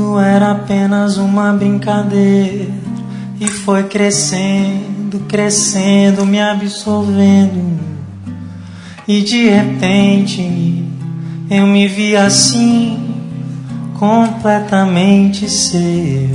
Tudo era apenas uma brincadeira e foi crescendo, crescendo, me absorvendo. E de repente eu me vi assim, completamente seu.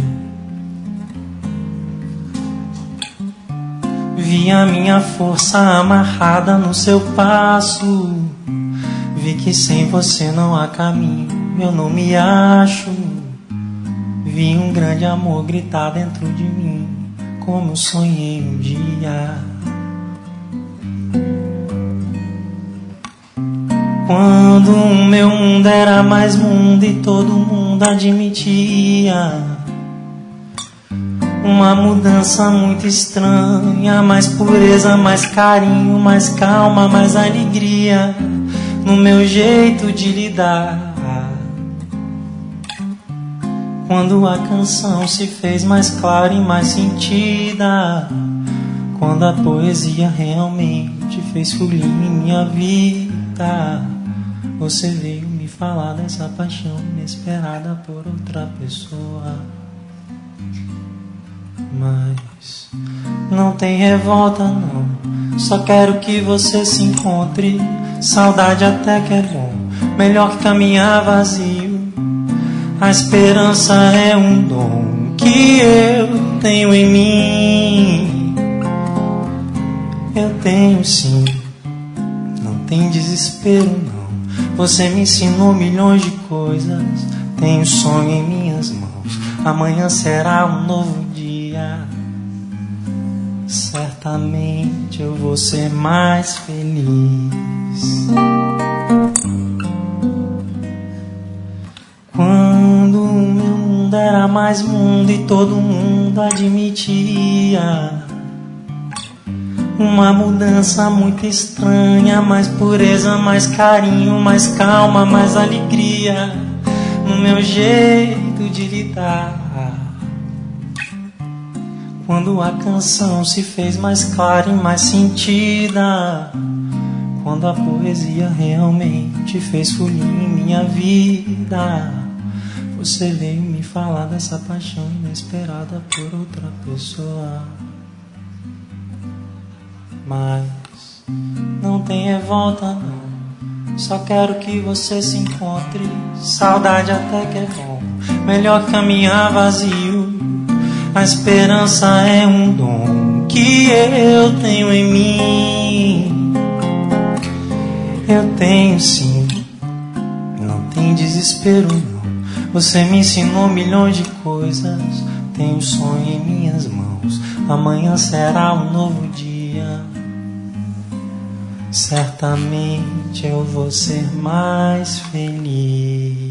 Vi a minha força amarrada no seu passo. Vi que sem você não há caminho, eu não me acho. Vi um grande amor gritar dentro de mim, como eu sonhei um dia. Quando o meu mundo era mais mundo e todo mundo admitia uma mudança muito estranha, mais pureza, mais carinho, mais calma, mais alegria no meu jeito de lidar. Quando a canção se fez mais clara e mais sentida, quando a poesia realmente fez fluir em minha vida, você veio me falar dessa paixão inesperada por outra pessoa. Mas não tem revolta não, só quero que você se encontre. Saudade até que é bom, melhor que caminhar vazio. A esperança é um dom que eu tenho em mim. Eu tenho sim, não tem desespero não. Você me ensinou milhões de coisas, tenho sonho em minhas mãos. Amanhã será um novo dia, certamente eu vou ser mais feliz. Quando o meu mundo era mais mundo e todo mundo admitia uma mudança muito estranha, mais pureza, mais carinho, mais calma, mais alegria no meu jeito de lidar. Quando a canção se fez mais clara e mais sentida, quando a poesia realmente fez fluir em minha vida, você veio me falar dessa paixão inesperada por outra pessoa. Mas não tem revolta não, só quero que você se encontre. Saudade até que é bom, melhor caminhar vazio. A esperança é um dom que eu tenho em mim. Eu tenho sim, não tem desespero não. Você me ensinou milhões de coisas, tenho sonho em minhas mãos. Amanhã será um novo dia, certamente eu vou ser mais feliz.